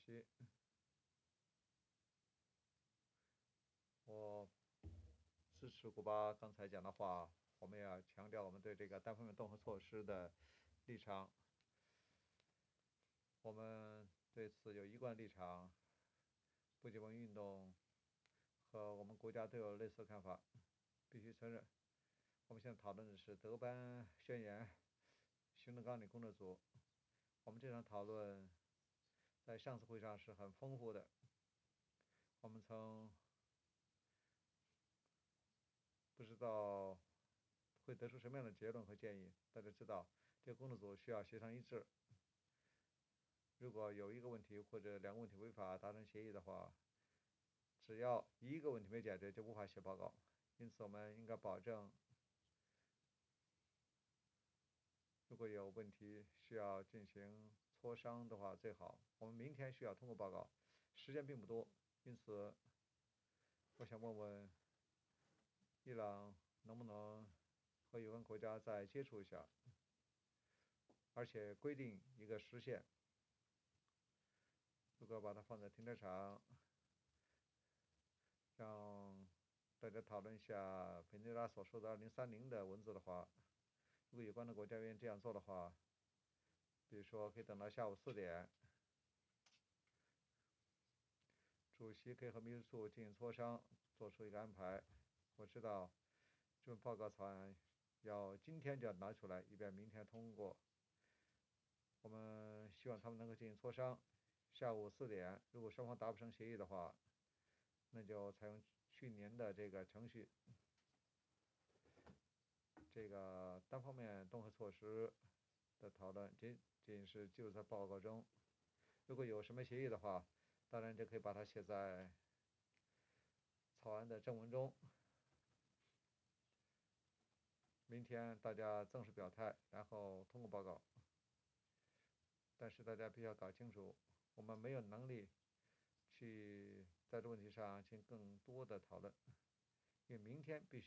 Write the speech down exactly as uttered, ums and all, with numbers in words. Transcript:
席，我支持古巴刚才讲的话，我们也要强调我们对这个单方面恫吓措施的立场。我们对此有一贯立场，不结盟运动和我们国家都有类似的看法。必须承认，我们现在讨论的是德班宣言行动纲领工作组。我们这场讨论在上次会上是很丰富的。我们曾不知道会得出什么样的结论和建议。大家知道，这个工作组需要协商一致。如果有一个问题或者两个问题违法达成协议的话，只要一个问题没解决，就无法写报告。因此，我们应该保证，如果有问题需要进行磋商的话，最好。我们明天需要通过报告，时间并不多，因此，我想问问伊朗能不能和有关国家再接触一下，而且规定一个时限。如果把它放在停车场，让大家讨论一下委内瑞拉所说的二零三零的文字的话，如果有关的国家愿意这样做的话，比如说可以等到下午四点，主席可以和秘书处进行磋商，做出一个安排。我知道这份报告草案要今天就要拿出来，以便明天通过。我们希望他们能够进行磋商。下午四点，如果双方达不成协议的话，那就采用去年的这个程序，这个单方面恫吓措施的讨论仅仅是记录在报告中。如果有什么协议的话，当然就可以把它写在草案的正文中。明天大家正式表态，然后通过报告。但是大家必须要搞清楚，我们没有能力去在这个问题上进行更多的讨论，因为明天必须